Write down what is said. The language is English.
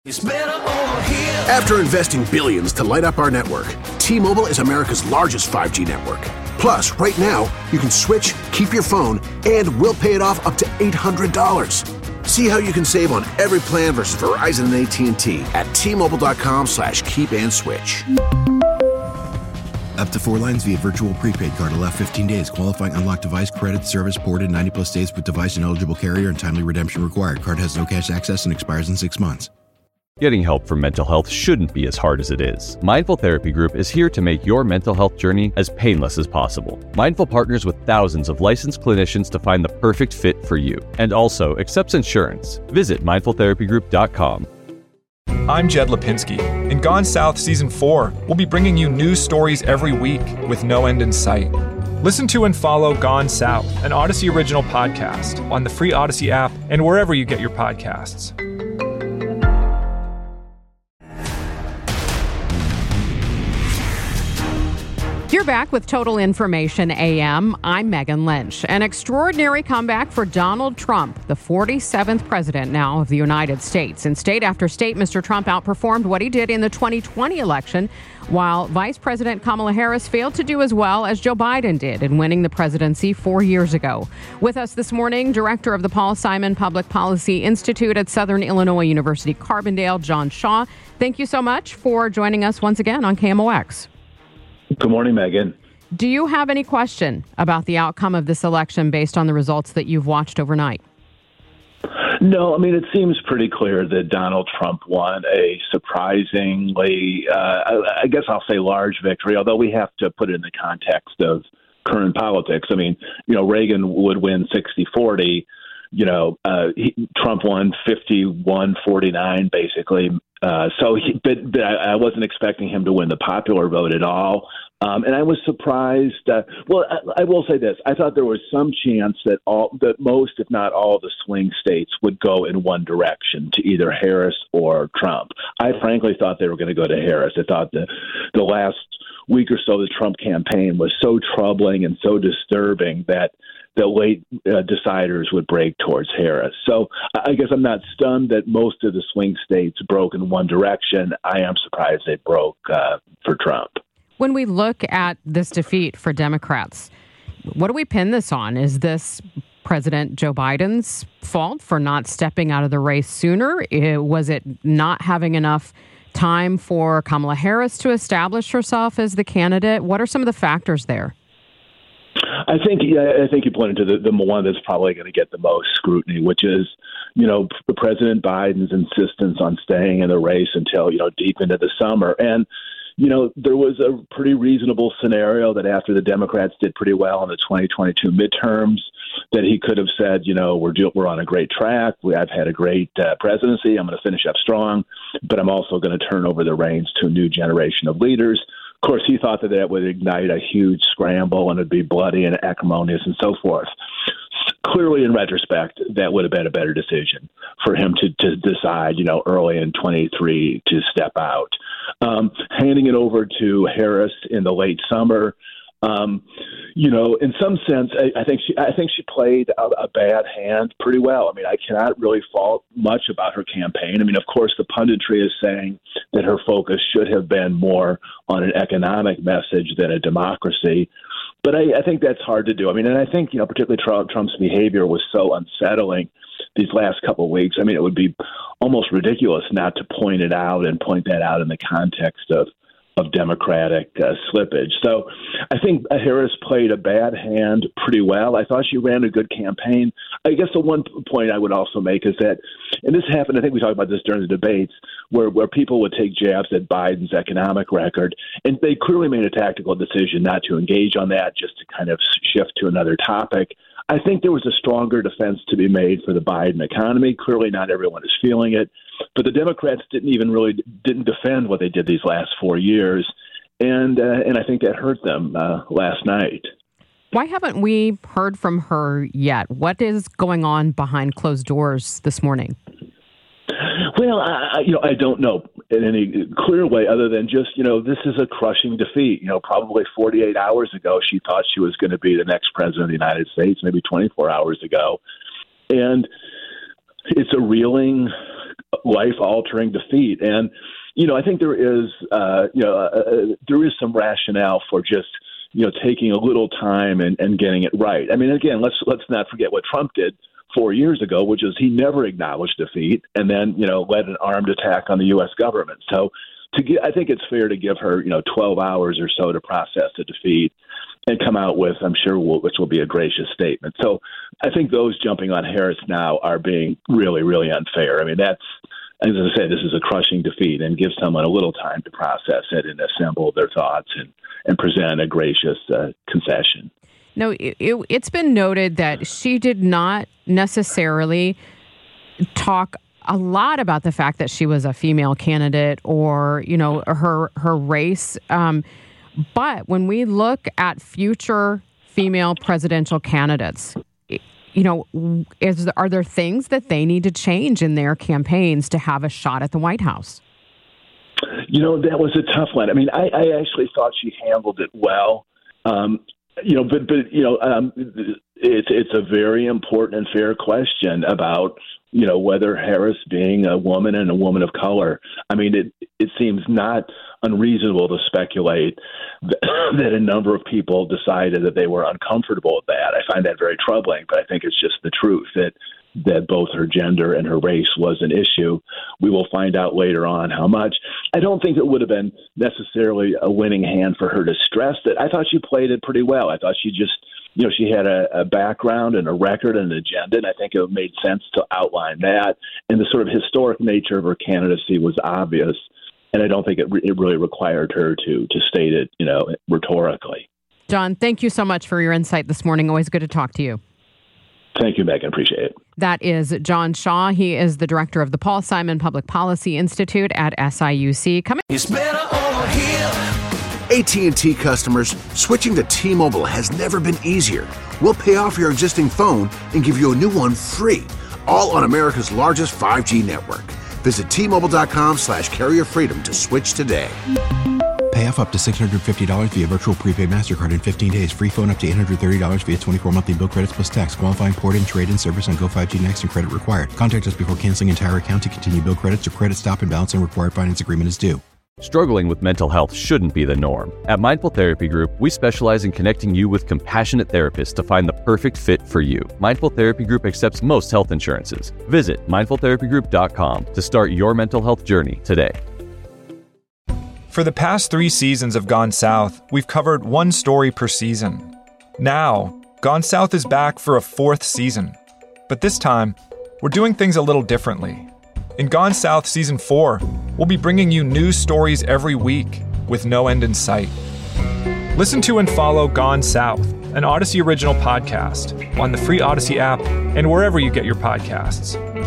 After investing billions to light up our network, T-Mobile is America's largest 5G network. Plus, right now, you can switch, keep your phone, and we'll pay it off up to $800. See how you can save on every plan versus Verizon and AT&T at T-Mobile.com/keep-and-switch. Up to 4 lines via virtual prepaid card. Allow 15 days. Qualifying unlocked device credit service ported 90-plus days with device and eligible carrier and timely redemption required. Card has no cash access and expires in 6 months. Getting help for mental health shouldn't be as hard as it is. Mindful Therapy Group is here to make your mental health journey as painless as possible. Mindful partners with thousands of licensed clinicians to find the perfect fit for you, and also accepts insurance. Visit mindfultherapygroup.com. I'm Jed Lipinski. In Gone South Season 4, we'll be bringing you news stories every week with no end in sight. Listen to and follow Gone South, an Odyssey original podcast, on the free Odyssey app and wherever you get your podcasts. You're back with Total Information AM. I'm Megan Lynch. An extraordinary comeback for Donald Trump, the 47th president now of the United States. In state after state, Mr. Trump outperformed what he did in the 2020 election, while Vice President Kamala Harris failed to do as well as Joe Biden did in winning the presidency 4 years ago. With us this morning, Director of the Paul Simon Public Policy Institute at Southern Illinois University, Carbondale, John Shaw. Thank you so much for joining us once again on KMOX. Good morning, Megan. Do you have any question about the outcome of this election based on the results that you've watched overnight? No, I mean, it seems pretty clear that Donald Trump won a surprisingly, I guess I'll say large victory, although we have to put it in the context of current politics. I mean, Reagan would win 60-40. Trump won 51-49, basically. But I wasn't expecting him to win the popular vote at all. And I was surprised. I will say this. I thought there was some chance that most, if not all, of the swing states would go in one direction, to either Harris or Trump. I frankly thought they were going to go to Harris. I thought the last week or so of the Trump campaign was so troubling and so disturbing that the late deciders would break towards Harris. So I guess I'm not stunned that most of the swing states broke in one direction. I am surprised they broke for Trump. When we look at this defeat for Democrats, what do we pin this on? Is this President Joe Biden's fault for not stepping out of the race sooner? Was it not having enough time for Kamala Harris to establish herself as the candidate? What are some of the factors there? I think you pointed to the one that's probably going to get the most scrutiny, which is, President Biden's insistence on staying in the race until, deep into the summer. And, there was a pretty reasonable scenario that after the Democrats did pretty well in the 2022 midterms, that he could have said, we're on a great track. I've had a great presidency. I'm going to finish up strong, but I'm also going to turn over the reins to a new generation of leaders. Of course, he thought that would ignite a huge scramble and it'd be bloody and acrimonious and so forth. Clearly, in retrospect, that would have been a better decision for him to decide, early in 23 to step out. Handing it over to Harris in the late summer, in some sense, I think she played a bad hand pretty well. I mean, I cannot really fault much about her campaign. I mean, of course, the punditry is saying that her focus should have been more on an economic message than a democracy. But I think that's hard to do. I mean, and I think, particularly Trump's behavior was so unsettling these last couple of weeks. I mean, it would be almost ridiculous not to point that out in the context of Democratic slippage. So I think Harris played a bad hand pretty well. I thought she ran a good campaign. I guess the one point I would also make is that, and this happened, I think we talked about this during the debates, where people would take jabs at Biden's economic record, and they clearly made a tactical decision not to engage on that, just to kind of shift to another topic. I think there was a stronger defense to be made for the Biden economy. Clearly not everyone is feeling it. But the Democrats didn't defend what they did these last 4 years, and I think that hurt them last night. Why haven't we heard from her yet? What is going on behind closed doors this morning? Well, I don't know in any clear way other than just, this is a crushing defeat. Probably 48 hours ago, she thought she was going to be the next president of the United States, maybe 24 hours ago. And it's a reeling life-altering defeat. And, I think there is some rationale for just, taking a little time and getting it right. I mean, again, let's not forget what Trump did 4 years ago, which is he never acknowledged defeat and then, led an armed attack on the U.S. government. So I think it's fair to give her, 12 hours or so to process the defeat and come out with, I'm sure, which will be a gracious statement. So I think those jumping on Harris now are being really, really unfair. I mean, as I say, this is a crushing defeat and give someone a little time to process it and assemble their thoughts and present a gracious concession. No, it's been noted that she did not necessarily talk a lot about the fact that she was a female candidate or, her race. But when we look at future female presidential candidates, are there things that they need to change in their campaigns to have a shot at the White House? That was a tough one. I mean, I actually thought she handled it well. It's a very important and fair question about, whether Harris being a woman and a woman of color. I mean, it seems not unreasonable to speculate that a number of people decided that they were uncomfortable with that. I find that very troubling, but I think it's just the truth that both her gender and her race was an issue. We will find out later on how much. I don't think it would have been necessarily a winning hand for her to stress that. I thought she played it pretty well. I thought she just, she had a background and a record and an agenda, and I think it made sense to outline that. And the sort of historic nature of her candidacy was obvious, and I don't think it really required her to state it, rhetorically. John, thank you so much for your insight this morning. Always good to talk to you. Thank you, Megan. Appreciate it. That is John Shaw. He is the director of the Paul Simon Public Policy Institute at SIUC. It's better over here. AT&T customers, switching to T-Mobile has never been easier. We'll pay off your existing phone and give you a new one free, all on America's largest 5G network. Visit T-Mobile.com/carrier freedom to switch today. Pay off up to $650 via virtual prepaid MasterCard in 15 days. Free phone up to $830 via 24 monthly bill credits plus tax. Qualifying port-in, trade-in service on Go 5G Next and credit required. Contact us before canceling entire account to continue bill credits or credit stop and balance and required finance agreement is due. Struggling with mental health shouldn't be the norm. At Mindful Therapy Group, we specialize in connecting you with compassionate therapists to find the perfect fit for you. Mindful Therapy Group accepts most health insurances. Visit mindfultherapygroup.com to start your mental health journey today. For the past 3 seasons of Gone South, we've covered one story per season. Now, Gone South is back for a 4th season. But this time, we're doing things a little differently. In Gone South Season 4, we'll be bringing you news stories every week with no end in sight. Listen to and follow Gone South, an Odyssey original podcast, on the free Odyssey app and wherever you get your podcasts.